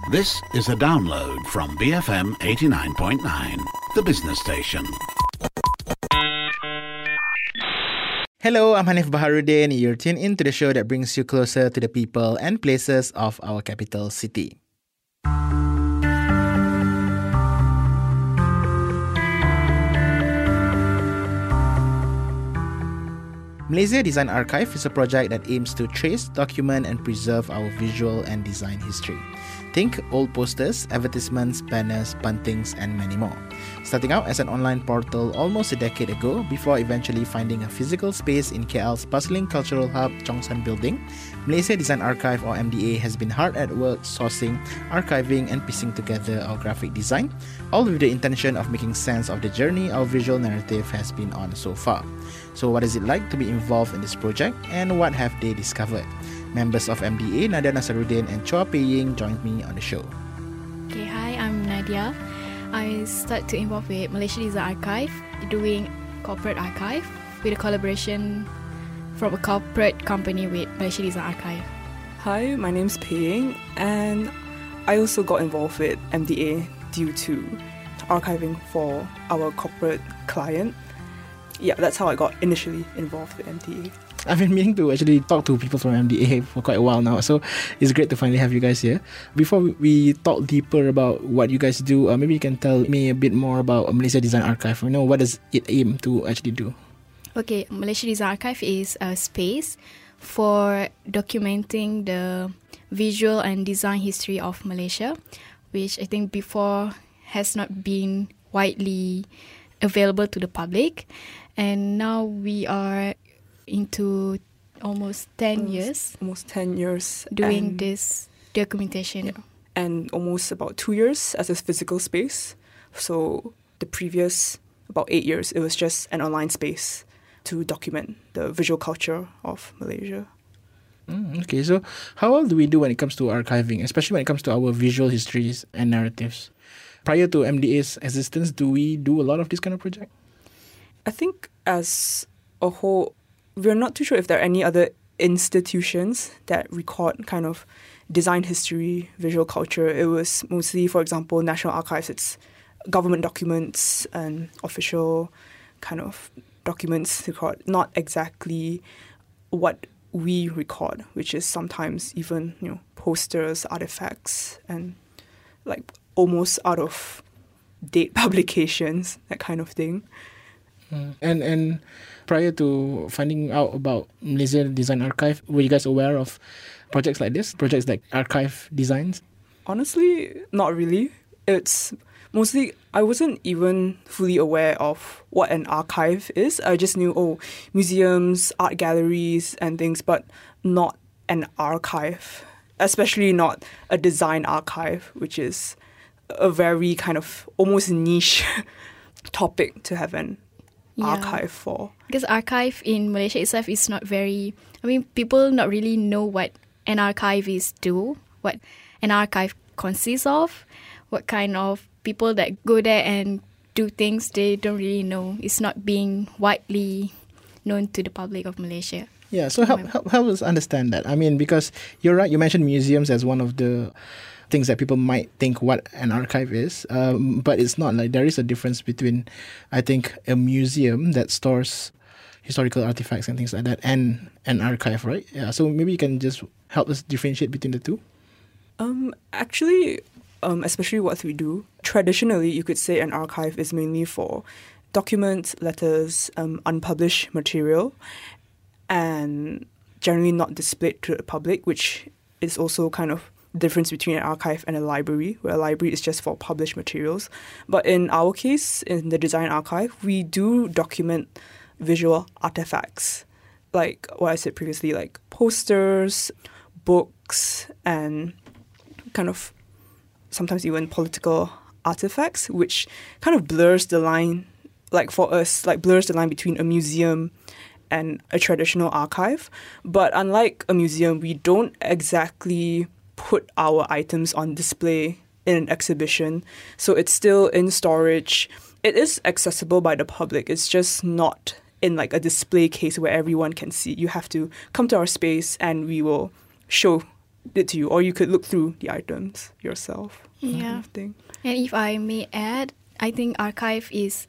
This is a download from BFM 89.9, the business station. Hello, I'm Hanif Baharuddin. You're tuned in to the show that brings you closer to the people and places of our capital city. Malaysia Design Archive is a project that aims to trace, document and preserve our visual and design history. Think old posters, advertisements, banners, buntings and many more. Starting out as an online portal almost a decade ago, before eventually finding a physical space in KL's bustling cultural hub, Chongsan Building, Malaysia Design Archive or MDA has been hard at work sourcing, archiving and piecing together our graphic design, all with the intention of making sense of the journey our visual narrative has been on so far. So what is it like to be involved in this project and what have they discovered? Members of MDA, Nadia Nasaruddin and Chua Pei Ying joined me on the show. Okay, hi, I'm Nadia. I started to involve with Malaysia Design Archive, doing corporate archive with a collaboration from a corporate company with Malaysia Design Archive. Hi, my name's Pei Ying and I also got involved with MDA due to archiving for our corporate client. Yeah, that's how I got initially involved with MDA. I've been meaning to actually talk to people from MDA for quite a while now, so it's great to finally have you guys here. Before we talk deeper about what you guys do, maybe you can tell me a bit more about Malaysia Design Archive. You know, what does it aim to actually do? Okay, Malaysia Design Archive is a space for documenting the visual and design history of Malaysia, which I think before has not been widely available to the public. And now we are into almost 10 years. Almost 10 years. Doing this documentation. Yeah. And almost about 2 years as a physical space. So the previous about 8 years, it was just an online space to document the visual culture of Malaysia. Okay, so how well do we do when it comes to archiving, especially when it comes to our visual histories and narratives? Prior to MDA's existence, do we do a lot of this kind of project? I think as a whole, we're not too sure if there are any other institutions that record kind of design history, visual culture. It was mostly, for example, National Archives. It's government documents and official kind of documents record, not exactly what we record, which is sometimes even, posters, artifacts, and like almost out of date publications, that kind of thing. And prior to finding out about Malaysia Design Archive, were you guys aware of projects like this? Projects like archive designs? Honestly, not really. It's mostly, I wasn't even fully aware of what an archive is. I just knew, museums, art galleries and things, but not an archive. Especially not a design archive, which is a very kind of almost niche topic to have an archive for. Because archive in Malaysia itself is not very, people not really know what an archivist do, what an archive consists of, what kind of people that go there and do things they don't really know. It's not being widely known to the public of Malaysia. Yeah, so help us understand that. Because you're right, you mentioned museums as one of the things that people might think what an archive is, but it's not. Like, there is a difference between, I think, a museum that stores historical artifacts and things like that and an archive, right? Yeah, so maybe you can just help us differentiate between the two. Actually, especially what we do, traditionally you could say an archive is mainly for documents, letters, unpublished material, and generally not displayed to the public, which is also kind of difference between an archive and a library, where a library is just for published materials. But in our case, in the Design Archive, we do document visual artifacts, like what I said previously, like posters, books, and kind of sometimes even political artifacts, which kind of blurs the line, like for us, like blurs the line between a museum and a traditional archive. But unlike a museum, we don't exactly put our items on display in an exhibition. So it's still in storage. It is accessible by the public. It's just not in like a display case where everyone can see. You have to come to our space and we will show it to you, or you could look through the items yourself. Kind Yeah. of thing. And if I may add, I think archive is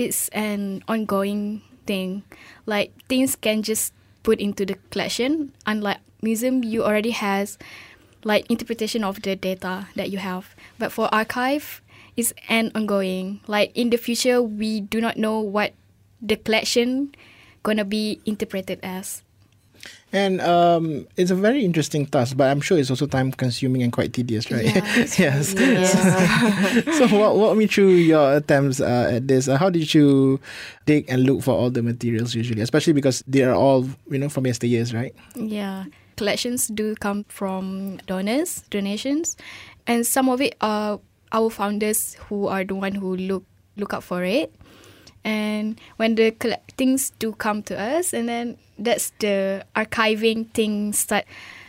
an ongoing thing. Like things can just put into the collection. Unlike museum, you already has like interpretation of the data that you have. But for archive, it's an ongoing. Like in the future, we do not know what the collection gonna be interpreted as. And it's a very interesting task, but I'm sure it's also time consuming and quite tedious, right? Yeah, it's Yes. Yeah. So walk me through your attempts at this. How did you dig and look for all the materials usually, especially because they are all, from yesteryears, right? Yeah. Collections do come from donations, and some of it are our founders who are the one who look out for it. And when the things do come to us, and then that's the archiving thing start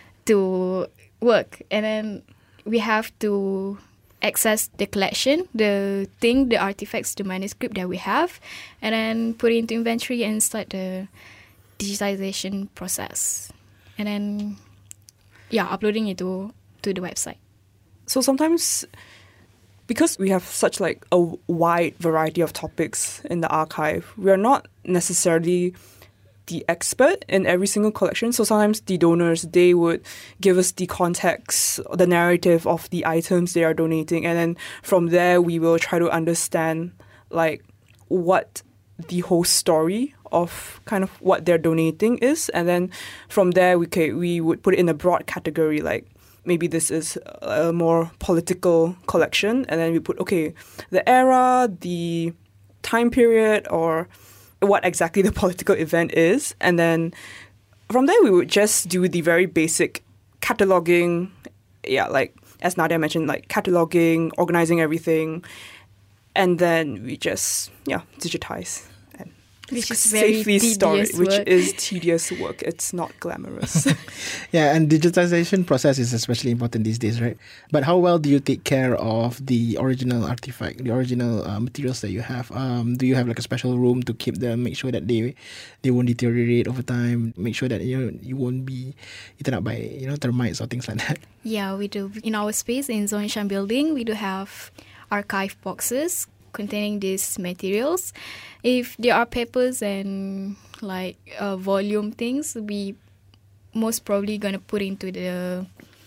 to work, and then we have to access the collection, the artifacts, the manuscript that we have, and then put it into inventory and start the digitization process, and then uploading it to the website. So sometimes, because we have such like a wide variety of topics in the archive, we are not necessarily the expert in every single collection. So sometimes the donors, they would give us the context, the narrative of the items they are donating. And then from there, we will try to understand like what the whole story of kind of what they're donating is. And then from there, we would put it in a broad category, like maybe this is a more political collection. And then we put, the era, the time period, or what exactly the political event is. And then from there, we would just do the very basic cataloging. Yeah, like as Nadia mentioned, like cataloging, organizing everything. And then we just, digitize. Which is very safely store it, tedious which work. is tedious work. It's not glamorous. Yeah, and digitization process is especially important these days, right? But how well do you take care of the original artifact, the original materials that you have? Do you have like a special room to keep them, make sure that they won't deteriorate over time, make sure that you won't be eaten up by termites or things like that? Yeah, we do. In our space in Zonishan building, we do have archive boxes containing these materials. If there are papers and like volume things, we most probably gonna put into the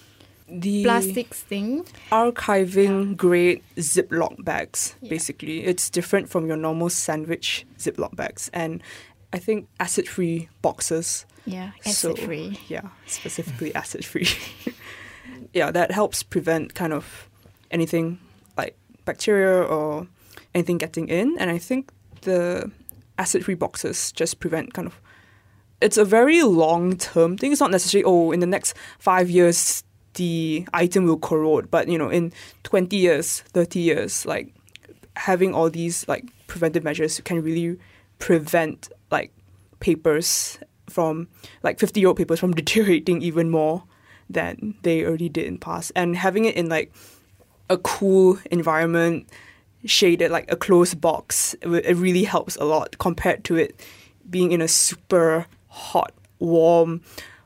plastics thing. Archiving grade Ziploc bags, basically. It's different from your normal sandwich Ziploc bags. And I think acid-free boxes. Yeah, acid-free. Yeah, specifically acid-free. Yeah, that helps prevent kind of anything like bacteria or anything getting in. And I think the acid-free boxes just prevent kind of... It's a very long-term thing. It's not necessarily, in the next 5 years, the item will corrode. But, in 20 years, 30 years, like, having all these, like, preventive measures can really prevent, like, papers from, like, 50-year-old papers from deteriorating even more than they already did in the past. And having it in, like, a cool environment, shaded, like a closed box, it really helps a lot compared to it being in a super hot, warm,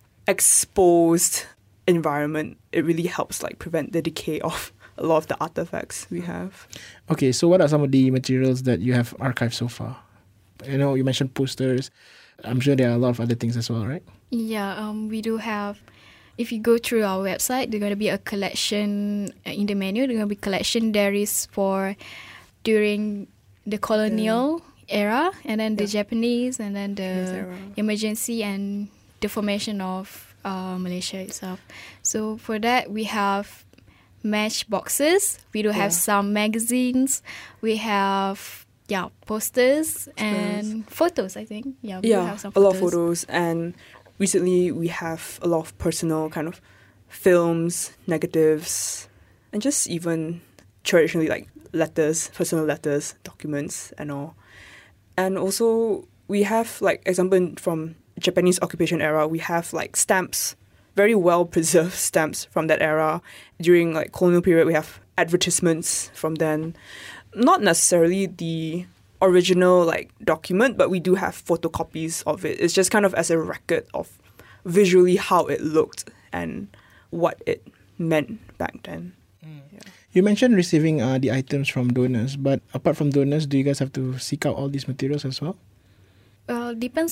exposed environment. It really helps like prevent the decay of a lot of the artifacts we have. Okay, so what are some of the materials that you have archived so far? You mentioned posters. I'm sure there are a lot of other things as well, right? Yeah, we do have. If you go through our website, there's going to be a collection in the menu. There's going to be collection diaries for during the colonial era, and then the Japanese, and then the emergency and the formation of Malaysia itself. So for that, we have match boxes. We do have some magazines. We have posters and photos, I think. Yeah, we do have some a lot photos. of photos. And recently we have a lot of personal kind of films, negatives, and just even traditionally like letters, personal letters, documents and all. And also we have like example from Japanese occupation era, we have like stamps, very well preserved stamps from that era. During like colonial period, we have advertisements from then. Not necessarily the original like document, but we do have photocopies of it. It's just kind of as a record of visually how it looked and what it meant back then. Yeah. You mentioned receiving the items from donors, but apart from donors, do you guys have to seek out all these materials as well? Well, depends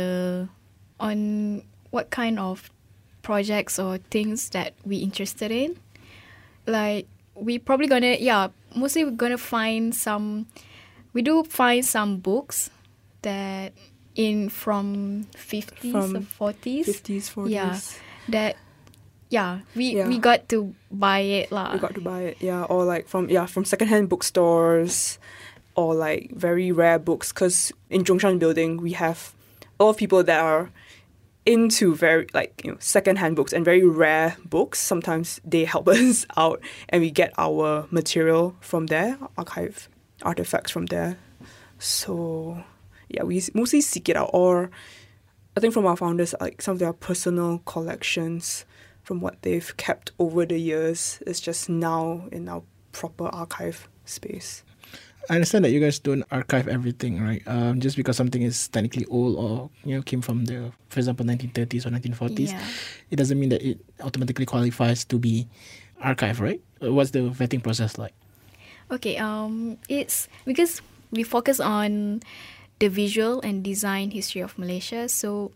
on what kind of projects or things that we interested in. Like we probably mostly we're gonna find some. We do find some books that from 50s or 40s. 50s, 40s. Yeah, that. Yeah, we got to buy it lah. We got to buy it, yeah, or like from secondhand bookstores, or like very rare books. Because in Zhongshan Building, we have a lot of people that are into very secondhand books and very rare books. Sometimes they help us out, and we get our material from there, archive artifacts from there. So yeah, we mostly seek it out, or I think from our founders, like some of their personal collections from what they've kept over the years is just now in our proper archive space. I understand that you guys don't archive everything, right? Just because something is technically old or came from for example, 1930s or 1940s, it doesn't mean that it automatically qualifies to be archived, right? What's the vetting process like? Okay, it's because we focus on the visual and design history of Malaysia. So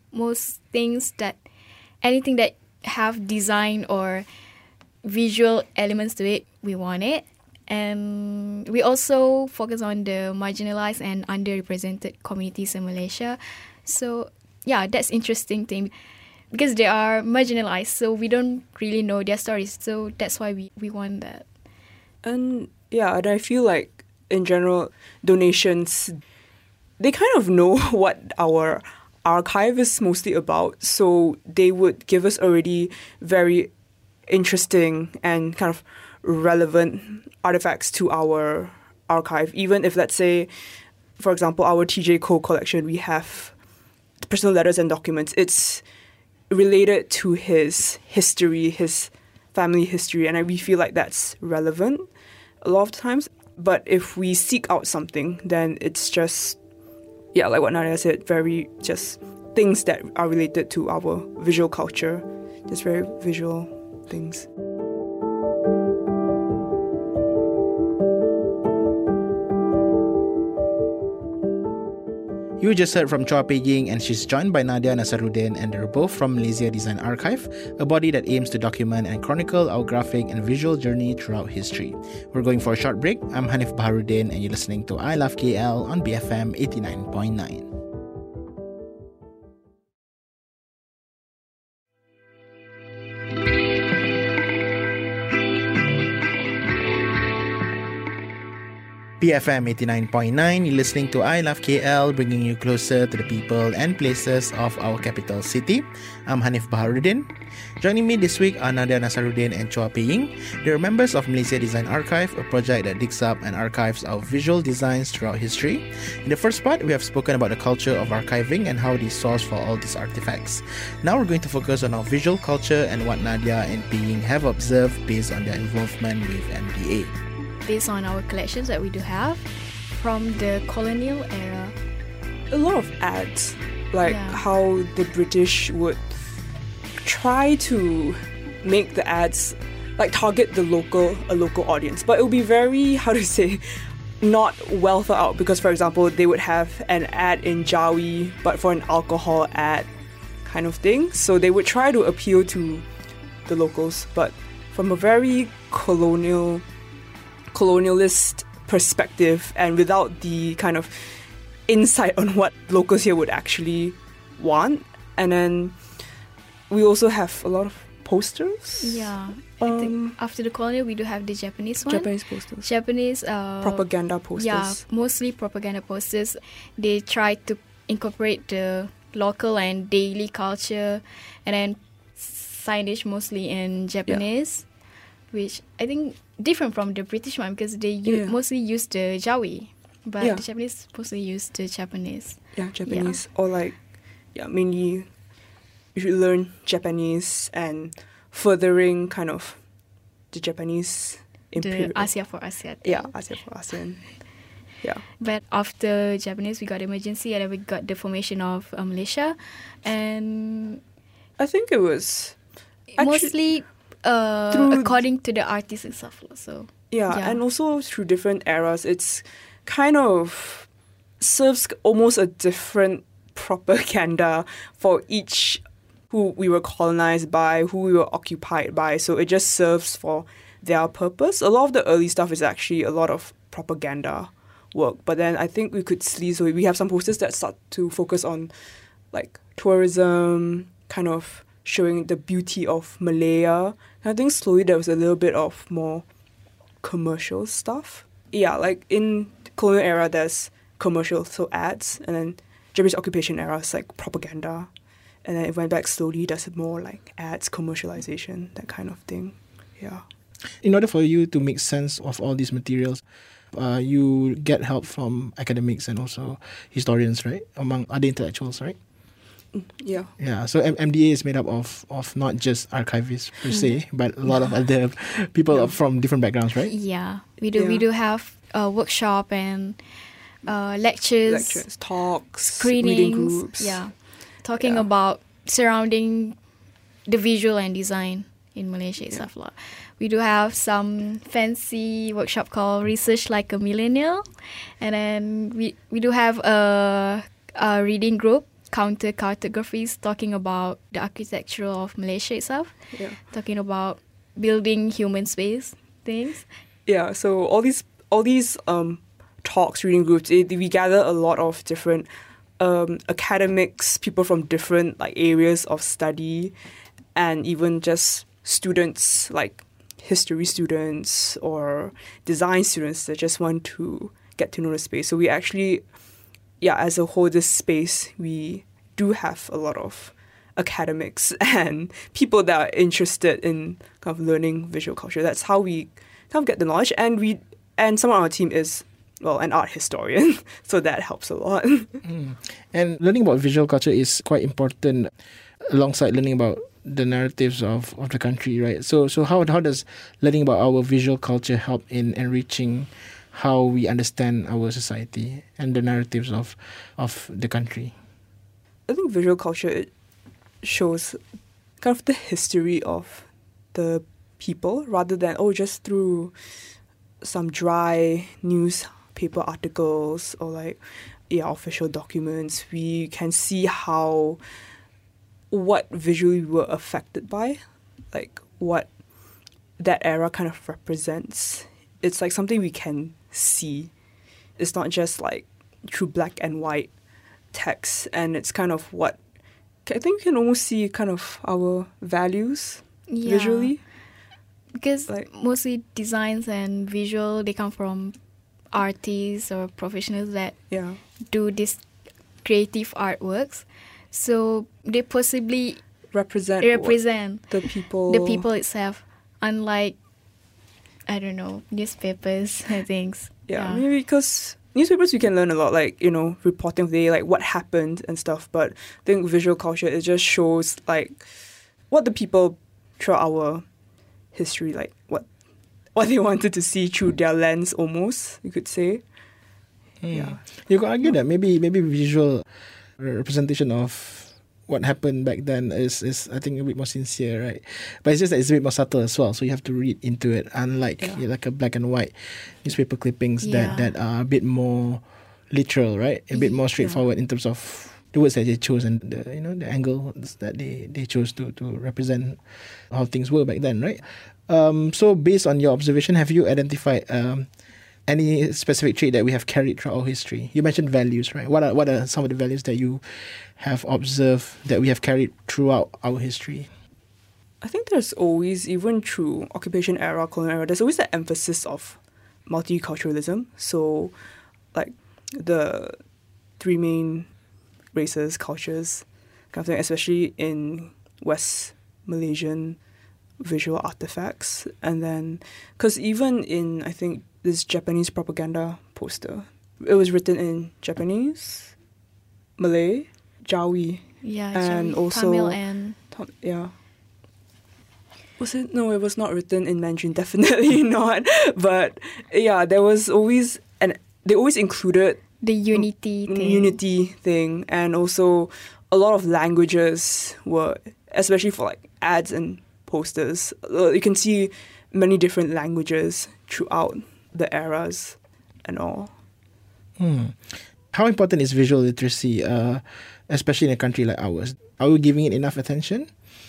anything that have design or visual elements to it, we want it. And we also focus on the marginalized and underrepresented communities in Malaysia. So yeah, that's interesting thing because they are marginalized, so we don't really know their stories. So that's why we want that. And yeah, and I feel like in general, donations, they kind of know what our archive is mostly about, so they would give us already very interesting and kind of relevant artifacts to our archive. Even if, let's say, for example, our TJ Koh collection, we have personal letters and documents. It's related to his history, his family history, and we feel like that's relevant a lot of times. But if we seek out something, then it's just, yeah, like what Nadia said, very just things that are related to our visual culture, just very visual things. You just heard from Chua Pei Ying, and she's joined by Nadia Nasaruddin, and they're both from Malaysia Design Archive, a body that aims to document and chronicle our graphic and visual journey throughout history. We're going for a short break. I'm Hanif Baharuddin, and you're listening to I Love KL on BFM 89.9. BFM 89.9, you're listening to I Love KL, bringing you closer to the people and places of our capital city. I'm Hanif Baharuddin. Joining me this week are Nadia Nasaruddin and Chua Pei Ying. They're members of Malaysia Design Archive, a project that digs up and archives our visual designs throughout history. In the first part, we have spoken about the culture of archiving and how they source for all these artifacts. Now we're going to focus on our visual culture and what Nadia and Pei Ying have observed based on their involvement with MDA. Based on our collections that we do have from the colonial era. A lot of ads, like how the British would try to make the ads like target a local audience, but it would be very, not well thought out, because for example they would have an ad in Jawi but for an alcohol ad kind of thing, so they would try to appeal to the locals, but from a very colonialist perspective and without the kind of insight on what locals here would actually want. And then we also have a lot of posters. Yeah, I think after the colonial we do have the Japanese one. Japanese posters. Japanese propaganda posters. Yeah, mostly propaganda posters. They try to incorporate the local and daily culture, and then signage mostly in Japanese, which I think different from the British one because they mostly use the Jawi, but the Japanese mostly use the Japanese. Yeah, Japanese. Or mainly you should learn Japanese and furthering kind of the Japanese the Asia for ASEAN thing. Yeah, Asia for ASEAN. Yeah. But after Japanese, we got emergency, and then we got the formation of Malaysia, and I think it was mostly according to the artist itself. So yeah, and also through different eras, it's kind of serves almost a different propaganda for each who we were colonized by, who we were occupied by. So it just serves for their purpose. A lot of the early stuff is actually a lot of propaganda work. But then I think we could see, so we have some posters that start to focus on like tourism, kind of showing the beauty of Malaya. And I think slowly there was a little bit of more commercial stuff. Yeah, like in the colonial era, there's commercial, so ads, and then Japanese occupation era is like propaganda. And then it went back slowly, there's more like ads, commercialization, that kind of thing. Yeah. In order for you to make sense of all these materials, you get help from academics and also historians, right? Among other intellectuals, right? Yeah. Yeah. So MDA is made up of not just archivists per se, but a lot of other people from different backgrounds, right? Yeah, we do have a workshop and lectures, talks, screenings, reading groups. Yeah, talking about surrounding the visual and design in Malaysia itself. We do have some fancy workshop called Research Like a Millennial, and then we do have a reading group, Counter Cartographies, talking about the architecture of Malaysia itself, talking about building human space things. Yeah, so all these talks, reading groups, we gather a lot of different academics, people from different like areas of study, and even just students like history students or design students that just want to get to know the space. So we actually, as a whole, this space, we do have a lot of academics and people that are interested in kind of learning visual culture. That's how we kind of get the knowledge. And someone on our team is, well, an art historian, so that helps a lot. And learning about visual culture is quite important alongside learning about the narratives of the country, right? So how does learning about our visual culture help in enriching how we understand our society and the narratives of the country? I think visual culture, it shows kind of the history of the people rather than just through some dry newspaper articles or like official documents. We can see what visually we were affected by, like what that era kind of represents. It's like something we can see. It's not just like through black and white text, and it's kind of what I think we can almost see kind of our values visually. Because mostly designs and visual, they come from artists or professionals that do these creative artworks. So they possibly represent the people itself, unlike, I don't know, newspapers and things. Yeah, maybe because newspapers we can learn a lot, like, reporting of the day, like what happened and stuff. But I think visual culture, it just shows like what the people throughout our history, like what they wanted to see through their lens, almost, you could say. Yeah, you could argue that maybe visual representation of what happened back then is I think a bit more sincere, right? But it's just that it's a bit more subtle as well, so you have to read into it, unlike like a black and white newspaper clippings that are a bit more literal, right? A bit more straightforward in terms of the words that they chose and the angles that they chose to represent how things were back then, right? So based on your observation, have you identified any specific trait that we have carried throughout our history? You mentioned values, right? What are some of the values that you have observed that we have carried throughout our history? I think there's always, even through occupation era, colonial era, there's always that emphasis of multiculturalism. So, like the three main races, cultures, kind of thing, especially in West Malaysian visual artifacts. And then, because even in, I think, this Japanese propaganda poster, it was written in Japanese, Malay, Jawi, and Jawi, also Tamil and was it? No, it was not written in Mandarin. Definitely not. But there was always, and they always included the unity thing, and also a lot of languages were, especially for like ads and posters. You can see many different languages throughout the eras and all. How important is visual literacy, especially in a country like ours? Are we giving it enough attention?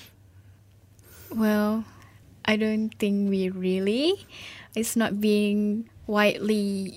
Well, I don't think we really. It's not being widely...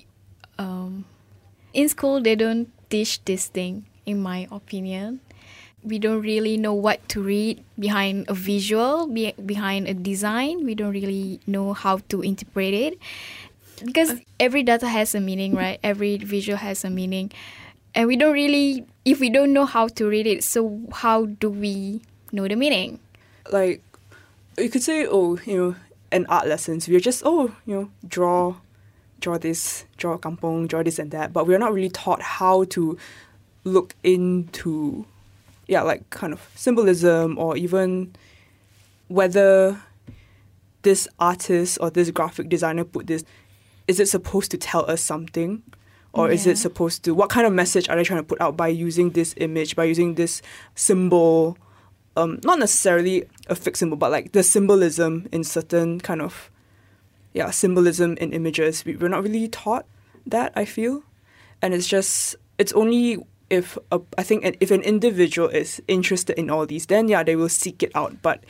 in school, they don't teach this thing, in my opinion. We don't really know what to read behind a visual, behind a design. We don't really know how to interpret it. Because every data has a meaning, right? Every visual has a meaning. And we don't really, if we don't know how to read it, so how do we know the meaning? Like, you could say, in art lessons, we're just, draw this, draw kampong, draw this and that. But we're not really taught how to look into, like kind of symbolism, or even whether this artist or this graphic designer put this, is it supposed to tell us something? Or is it supposed to, what kind of message are they trying to put out by using this image, by using this symbol? Not necessarily a fixed symbol, but like the symbolism in certain kind of, symbolism in images. We're not really taught that, I feel. And it's only if an individual is interested in all these, then they will seek it out. But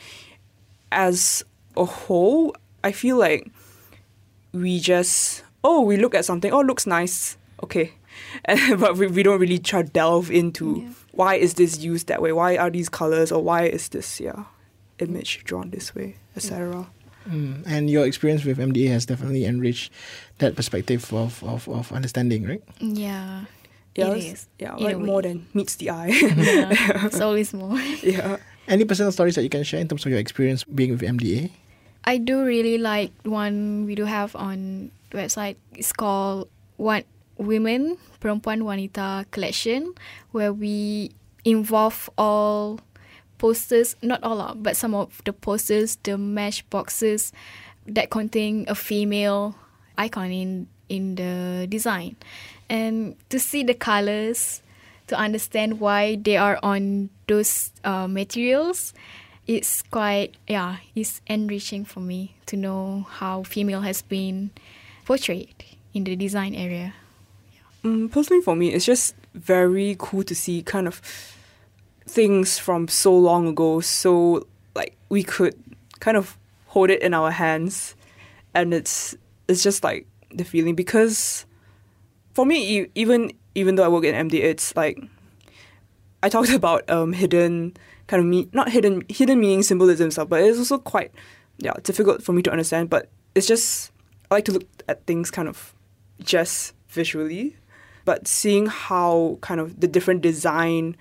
as a whole, I feel like we just, we look at something, looks nice, okay. But we don't really try to delve into why is this used that way, why are these colors, or why is this image drawn this way, etc. And your experience with MDA has definitely enriched that perspective of understanding, right? Yeah. Yeah, it is. Yeah, like more than meets the eye. Yeah, it's always more. Yeah. Any personal stories that you can share in terms of your experience being with MDA? I do really like one we do have on the website. It's called Women, Perempuan Wanita Collection, where we involve all posters, not all, but some of the posters, the mesh boxes that contain a female icon in the design. And to see the colors, to understand why they are on those materials, it's quite, it's enriching for me to know how female has been portrayed in the design area. Personally for me, it's just very cool to see kind of things from so long ago, so like we could kind of hold it in our hands, and it's just like the feeling, because for me, even though I work in MD, it's like I talked about hidden kind of not hidden meaning, symbolism stuff, but it's also quite difficult for me to understand. But it's just, I like to look at things kind of just visually, but seeing how kind of the different design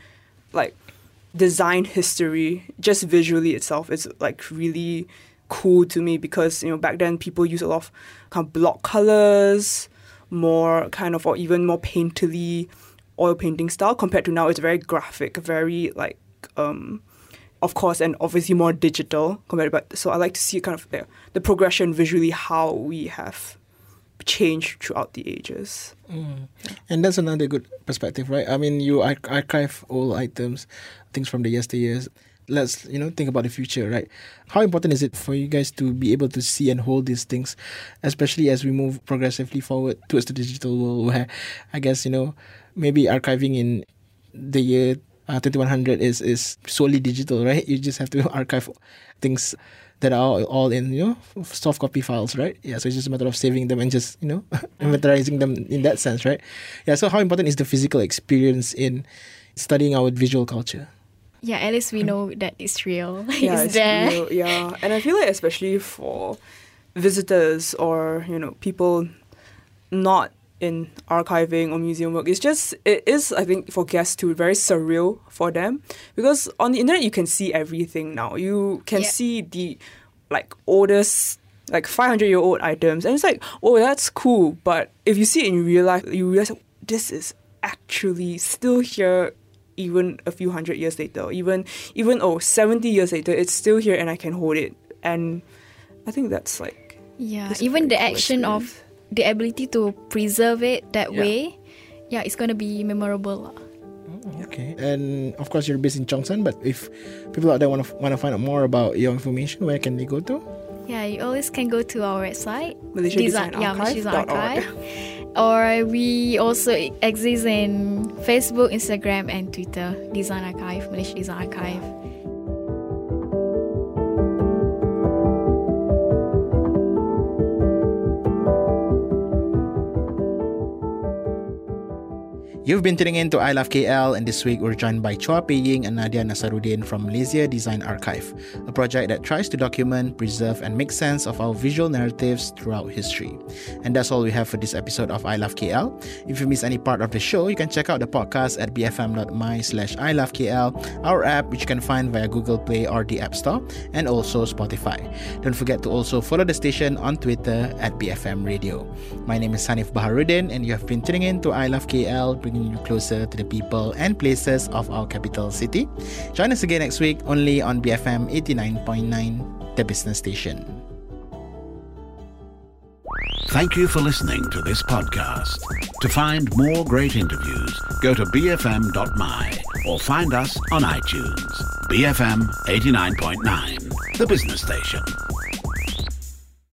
history just visually itself is like really cool to me, because back then people used a lot of kind of block colors, more kind of, or even more painterly oil painting style, compared to now it's very graphic, very like of course, and obviously more digital compared. But so I like to see kind of the progression visually, how we have changed throughout the ages. And that's another good perspective, right? I mean, you archive old items, things from the yesteryears. Let's think about the future, right? How important is it for you guys to be able to see and hold these things, especially as we move progressively forward towards the digital world, where I guess maybe archiving in the year 2100 is solely digital, right? You just have to archive things that are all in soft copy files, right? Yeah, so it's just a matter of saving them and just inventarizing them in that sense, right? Yeah. So how important is the physical experience in studying our visual culture? Yeah, at least we know that it's real. Yeah, it's there. real. Yeah, and I feel like especially for visitors or people not in archiving or museum work, it is, I think, for guests too, very surreal for them, because on the internet you can see everything now. You can see the oldest 500-year-old items, and it's like, oh, that's cool. But if you see it in real life, you realize this is actually still here even a few hundred years later, even 70 years later, it's still here and I can hold it. And I think that's even the action of the ability to preserve it that way, it's going to be memorable. Okay. And of course, you're based in Cheongsam, but if people out there want to find out more about your information, where can they go to? Yeah, you always can go to our website, Malaysia Design Archive. Or we also exist in Facebook, Instagram, and Twitter. Design Archive, Malaysia Design Archive. You've been tuning in to I Love KL, and this week we're joined by Chua Pei Ying and Nadia Nasaruddin from Malaysia Design Archive, a project that tries to document, preserve, and make sense of our visual narratives throughout history. And that's all we have for this episode of I Love KL. If you miss any part of the show, you can check out the podcast at bfm.my/ilovekl, our app which you can find via Google Play or the App Store, and also Spotify. Don't forget to also follow the station on Twitter at BFM Radio. My name is Hanif Baharuddin, and you have been tuning in to I Love KL, bringing you closer to the people and places of our capital city. Join us again next week only on BFM 89.9, the business station. Thank you for listening to this podcast. To find more great interviews, go to bfm.my or find us on iTunes. BFM 89.9, the business station.